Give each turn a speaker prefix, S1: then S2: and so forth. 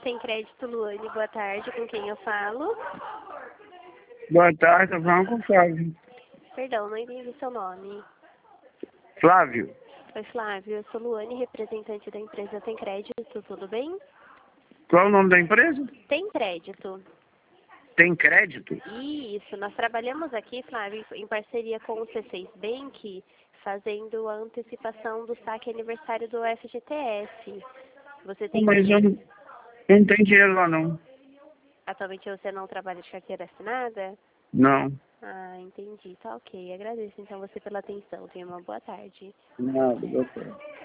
S1: Tem Crédito, Luane, boa tarde, com quem eu falo?
S2: Boa tarde, eu falo com o Flávio.
S1: Perdão, não entendi seu nome.
S2: Flávio,
S1: Oi, Flávio, eu sou Luane, representante da empresa Tem Crédito, tudo bem?
S2: qual é o nome da empresa?
S1: Tem Crédito.
S2: Tem crédito?
S1: Isso, nós trabalhamos aqui, Flávio, em parceria com o C6 Bank, fazendo a antecipação do saque aniversário do FGTS. Você tem
S2: Mas
S1: dinheiro?
S2: eu não tenho dinheiro lá não.
S1: Atualmente você não trabalha de carteira assinada?
S2: Não.
S1: Ah, entendi. Tá ok. Agradeço então você pela atenção. Tenha uma boa tarde.
S2: Nada, boa tarde.